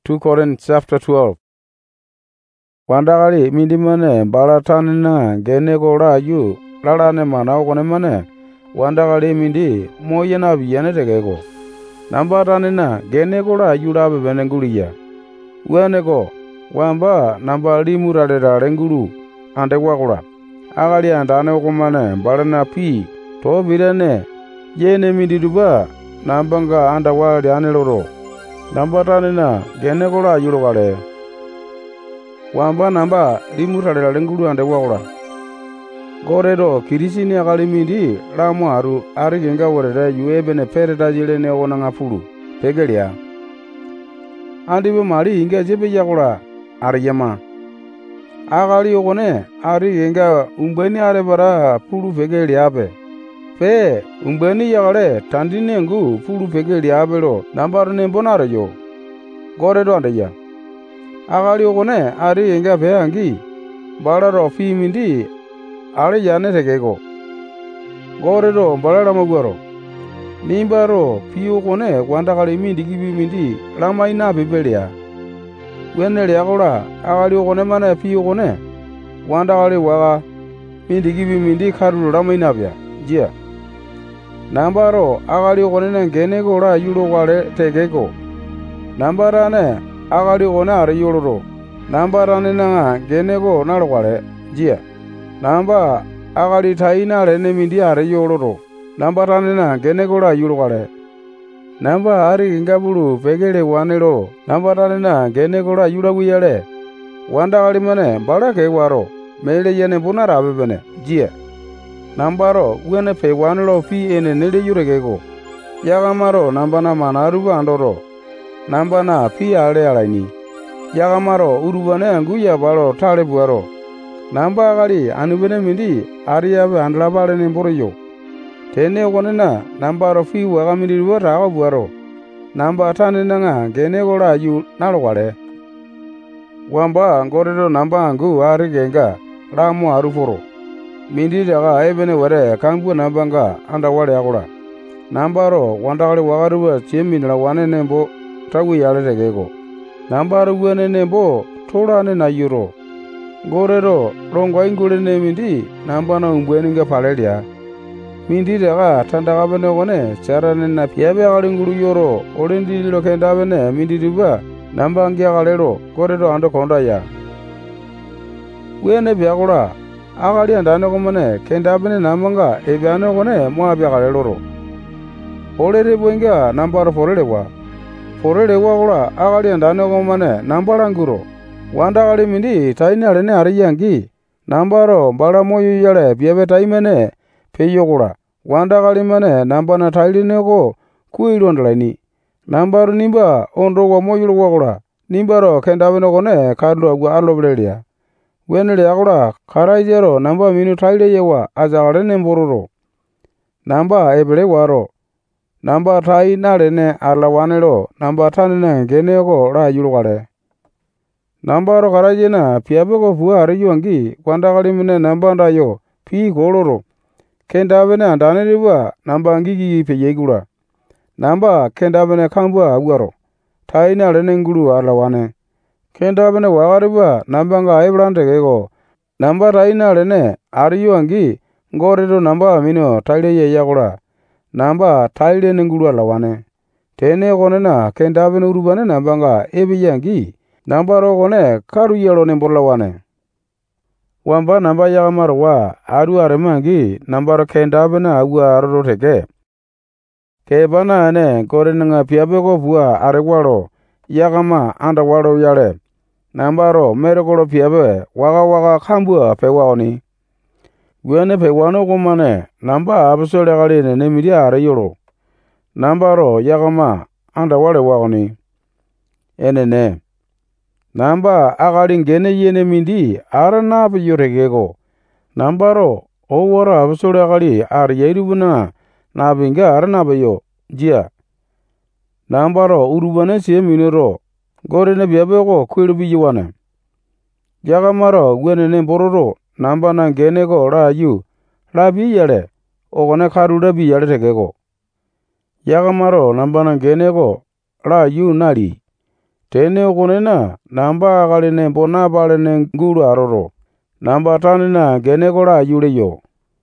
2 Corinthians chapter 12. Wandakali mindimane balatanina gene gola yu lalane mana okone mane wandakali mindi moyena biyane tegego. Nambatanina gene gola yulabe benenguliya. Wenego wamba namba limurale rengulu ande wagola. Agali andane okomane balana pi to birene yene mindiduba nambanga anda wali aneloro. Nambatanina gene gola yulogale. Wamba namba limurale rengulu ande wagola. Goredo kirisini agali mindi lamu aru arigenga worede yuebene pereda jilene onanga pulu pegelia. Andibe mari inga jebe yagola ariyama. Agali ogone arigenga umbeni arebara pulu pegelia be. Pe umbeni yagale tandinengu pulu pegelia belo nambaru nembonare yo. Goredo andeya. Agali ogone arigenga be angi balaro fi mindi ale yane tegego. Goredo balala magwaro. Nimbaro piyo kone wandakali mindi gibi mindi lama ina bebelia. Wenele yagola agali kone mana piyo kone wandakali waga mindi gibi mindi karulu lama ina bia. Jia. Nambaro agali kone nengene gola yulo wale tegego. Nambarane agali kone are yuloro. Nambarane nanga gene go nalo wale. Jia. Namba agali taina rene mindi are yoloro. Namba ranena gene gola yulogale. Namba ari ingabulu pegele wanelo. Namba ranena gene gola yulaguyale. Wanda gali mane balake waro. Mele yene bunara abebene. Jia. Nambaro wene pe wanelo fi ene nele yuregego. Yagamaro namba na manaruba andoro. Namba na fi ale alaini. Yagamaro urubane anguya balo tale buaro. Namba agali anubene mindi ariyabe andlabale nemboroyo. Tene ogonena nambaro fi waga mindi ruwara awa buaro. Namba atane nanga gene gola yu nalogale. Wamba ngoredo namba angu arigenga lamu aruforo. Mindi daga ebene ware kangbu nambanga anda wale agola. Nambaro wandakale wagaruwa cheminila wane nembo tagu yale tegego. Nambaro wene nembo tolane na yuro. Goredo rongo ingulene mindi nambana umbweninga palelia. Mindi daga tandaga bene gone charane na piabe agali ngulu yoro olendi lo kenda bene mindi diba nambangi agalero goredo ando konda ya. Wene biagola agali andane gomane kenda bene namanga ebiane gone moa biagalero. Olere bwenga nambaro forelewa. Forelewa gola agali andane gomane nambalanguro. Wandakali mindi taina rene ariyangi nambaro bala moyu yale biabe taimene peyogola. Wandakali mane nambana tailineko kuilondalaini. Nambaro nimba ondo wa moyu wagola. Nimbaro kendabene gone kadlo agwa aloblelia. Wenele agola karaijero namba minu taile yewa azagale nembororo. Namba ebele waro. Namba taina rene arlawanelo namba tanene geneko la yulogale. Nambaro karajena piabeko fuwa ariyuangi wandakali mine nambanda yo pi goloro. Kendabene andane riba namba angigi peyegula. Namba kendabene kambua aguaro. Taina rene ngulu arlawane. Kendabene wagariba nambanga aibrante gego. Namba taina rene ariyuangi ngoredo namba mino taile yeyagula. Namba taile ngulu arlawane. Tene gonena kendabene urubane nambanga ebiyangi. Nambaro gone karu yelo nemborlawane. Wamba namba yagamaro wa aru aremangi nambaro kendabena agua aroro teke. Kebana ane gore nga piabeko bua arewaro yagama anda waro yale. Nambaro meregolo piabe waga kambua pewani. Wene pewano gomane namba absole galine nemiri areyoro. Nambaro yagama anda wale wagoni. Enene. Namba agali gene yene mindi ara nabu yoregego. Nambaro owara absore agali ar yerubuna nabinga ara nabayo. Jia. Nambaro urubane siye minero. Gore ne biabego kwilubi yuwane. Yagamaro wene nembororo namba na genego la yu. Labi yale. Ogone karura bi yale tegego. Yagamaro namba na genego la yu nali. Tene okonena namba akalene mpona apalene ngulu aroro. Namba tanina gene kola ayuleyo.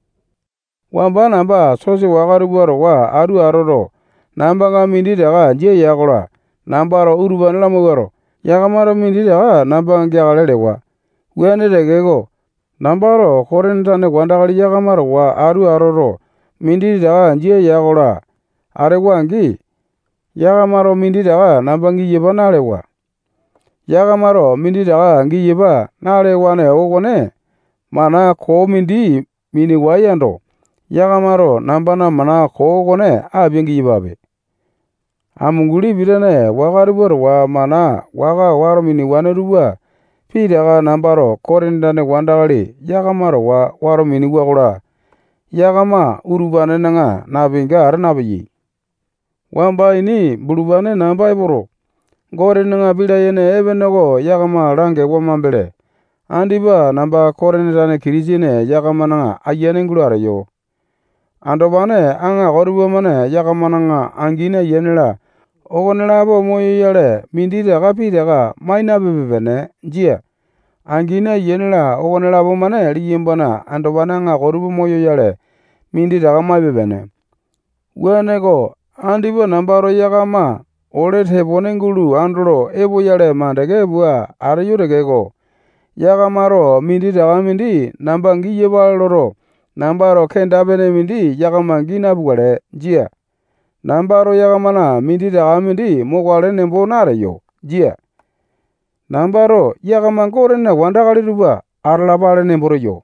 Wamba namba sosi wakarubuaro wa aru aroro. Namba nga minditaka nje yakola. Nambaro urubane mugaro. Yakamaro minditaka namba ngiakalelewa. Wene tekeko. Nambaro korenitane wandakali yakamaro wa aru aroro. Minditaka nje yakola. Arewangi. Yakamaro minditaka namba ngiyepa nalewa. Yakamaro minditaka ngiyepa nalewane okone. Mana ko mindi mini wayando. Yakamaro nambana mana ko okone abye ngiyepabe. Amunguli bitane wakarubuaro wa mana waka waro mini waneruwa. Pitaka nambaro korenitane wandakali yakamaro wa waro mini wakola. Yakama urubane nanga nabinga arenabayi. Wamba ini bulubane namba iboro. Gore nanga bidayene ebeneko yakama range wamambele. Andiba namba korenitane kirisine yakama nanga ayene ngulu arayo. Andobane anga korubamane yakama nanga angine yenela. Okonela bo moyo yale minditaka pitaka maina bebebene njia. Angine yenela okonela bo mane liyimbana andobane anga korubu moyo yale minditaka mabebene. Weneko andiba nambaro yakama ole tebone ngulu andolo ebo yale mandeke bua arayo tekeko. Yakamaro minditaka mindi namba ngiyepa loro. Nambaro kendabene mindi yakama ngina bugale njia. Nambaro yakamana minditaka mindi mokwale nembo narayo njia. Nambaro yakama korena wandakali ruba aralapale nemboroyo.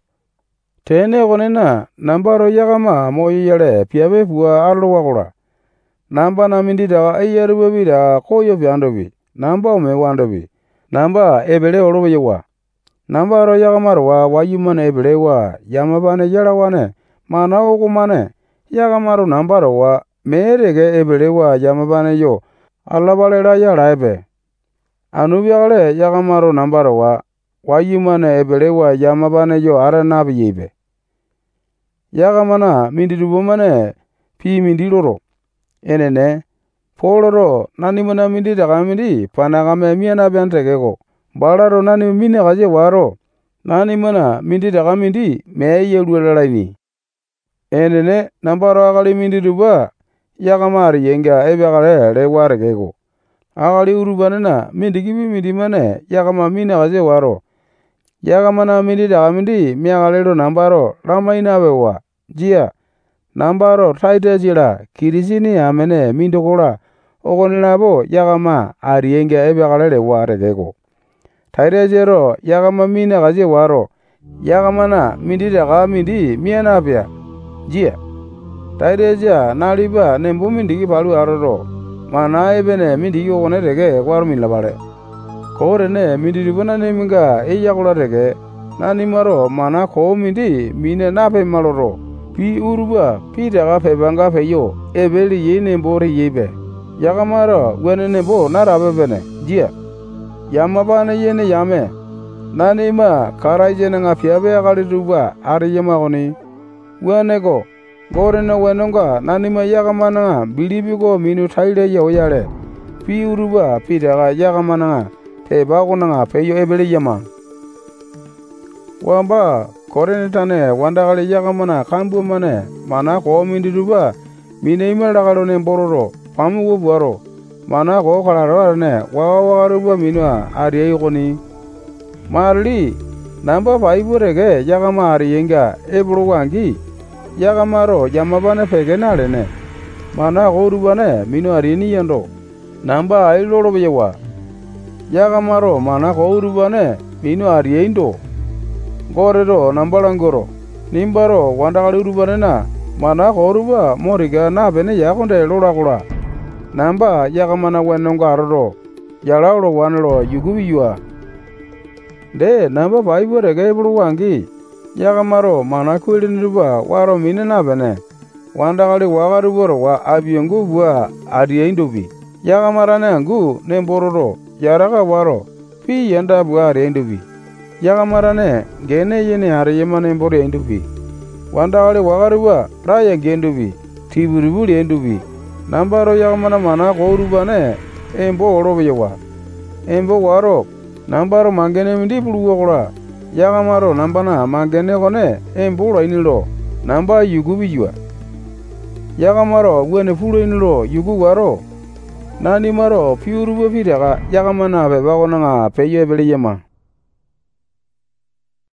Tene konena nambaro yakama moyo yale piabe bua arlo wakola. Namba na minditaka ayaruba bida koyo piandobi. Namba ome wandobi. Namba ebele olobeyewa. Nambaro yakamaro wa wayumane ebele wa yamabane yalawane mana okumane. Yakamaro nambaro wa meereke ebele wa yamabane yo alabalela yalaebe. Anubiakale yakamaro nambaro wa wayumane ebele wa yamabane yo arenabiyibe. Yakamana mindirubomane pi mindiloro. Enene poloro nanimana minditaka mindi panakame miana biantekeko. Balaro nani mine kaje waro. Nanimana minditaka mindi meye luelalaini. Enene nambaro akali mindiruba yakamari yenga ebeakale lewarekeko. Akali urubanena mindikibi mindimane yakama mine kaje waro. Yakamana minditaka mindi miakalelo nambaro lamainabewa njia. Nambaro taitejila kirisini amene mindokola okonelabo yakama ariyenga ebeakalele warekeko. Taitejero yakama mine kaje waro. Yakamana minditaka mindi mianapya njia. Taiteja naliba nembo mindiki palu aroro. Mana ebene mindiki okone teke waro minlapale. Korene mindiribana neminga eyakola teke. Nanimaro mana ko mindi mine nape maloro. Pi uruba pitaka pebanga peyo ebeli ye nembo yebe. Yakamaro wene nembo narabebene njia. Yamabane yene yame. Nanima karajene nga piabe akali ruba ariyama koni. Weneko gorena wenonga nanima yakamana bilibiko minu taile ya oyale. Pi uruba pitaka yakamana tebako nga peyo ebeli yama. Wamba korenitane wandakali yakamana kambu mane mana ko mindiruba mine imelakalo nembororo pamugo buaro. Mana ko kalaro arane wawakaruba minua ariye koni. Marli namba paibureke yakama ariyenga ebuluwangi. Yakamaro yamabane peke nalene. Mana ko urubane minu arini yendo. Namba ailolo beyewa. Yakamaro mana ko urubane minu ariyendo. Gorero nambalangoro. Nimbaro wandakali urubanena mana ko uruba moriga nabene yakonde lolakola. Namba yakamana wenonga aroro. Yalaulo wanelo yugubiyua. De namba paibureke ebuluwangi. Yakamaro mana kwiliniruba waro mine nabene. Wandakali wakaruboro wa abiyongu bua ariyendobi. Yakamarane angu nembororo yaraka waro pi yenda bua ariyendobi. Yakamarane gene yene ariyema nemboro yendobi. Wandakali wakaruba raya gendobi. Tiburibuli yendobi. Nambaro yakamana mana korubane embo orobeyewa. Embo waro nambaro mangene mindi puluwokola yakamaro nambana mangene kone embo inilo namba yuku bijua. Yakamaro wene pulo inilo yuku waro. Nani maro piurubo pitaka yakamana pepako nanga peyo ebeleyama.